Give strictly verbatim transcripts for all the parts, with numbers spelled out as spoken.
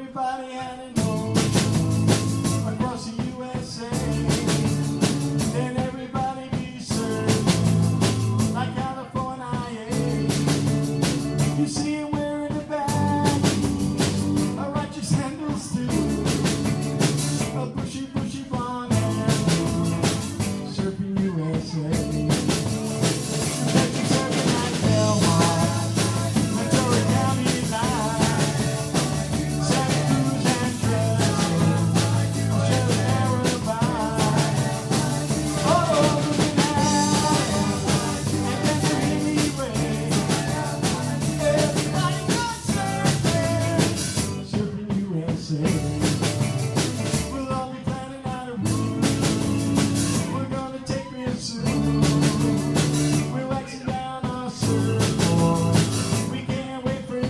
everybody had an home across the U S A. Then everybody be served like California. You see him wearing a bag, a righteous handles too, a bushy, bushy blonde hair, surfing U S A. We'll all be planning out a route. We're gonna take real soon. We're waxing down our surfboard. We can't wait for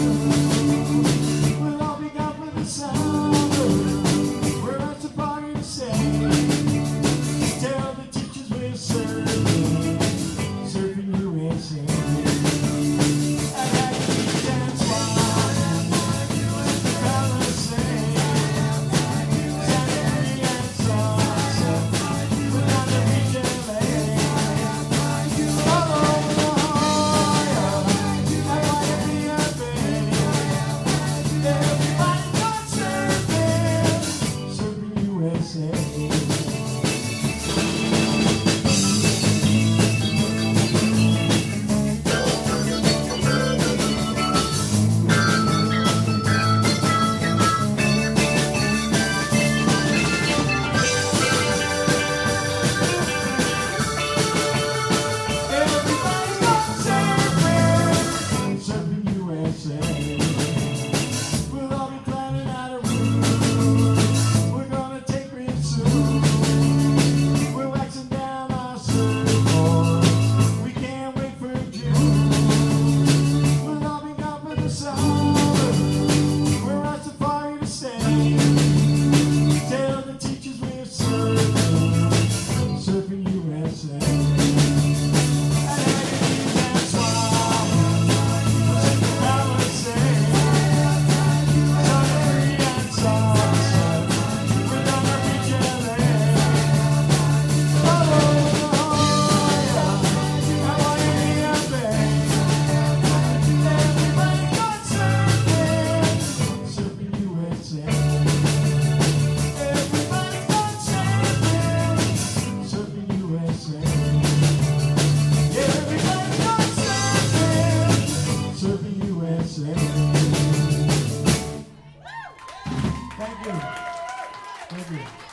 June. We'll all be gone for the summer. We're at the party to say. Tell the teachers we're surfing, surfing U S A. We'll all be planning out a route. We're gonna take real soon. We're waxing down our surfboards. We can't wait for June. We'll all be gone for the summer. We're at the party to stay. Tell the teachers we're surfing, surfing U S A. Thank you. Thank you.